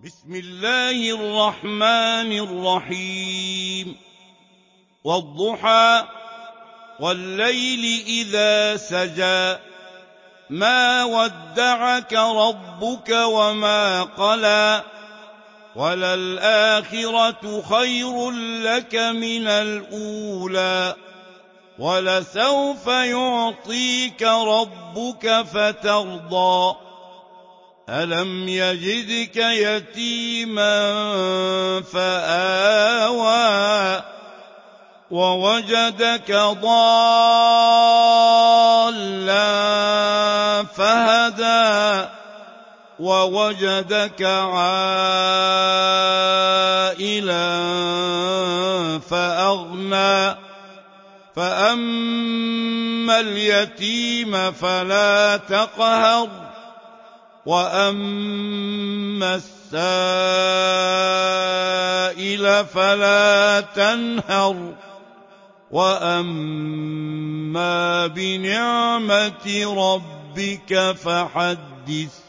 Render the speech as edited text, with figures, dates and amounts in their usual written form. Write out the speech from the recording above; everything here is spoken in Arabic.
بسم الله الرحمن الرحيم والضحى والليل إذا سجى ما ودعك ربك وما قلى وللآخرة خير لك من الأولى ولسوف يعطيك ربك فترضى ألم يجدك يتيما فآوى ووجدك ضالا فهدى ووجدك عائلا فأغنى فأما اليتيم فلا تقهر وأما السائل فلا تنهر وأما بنعمة ربك فحدث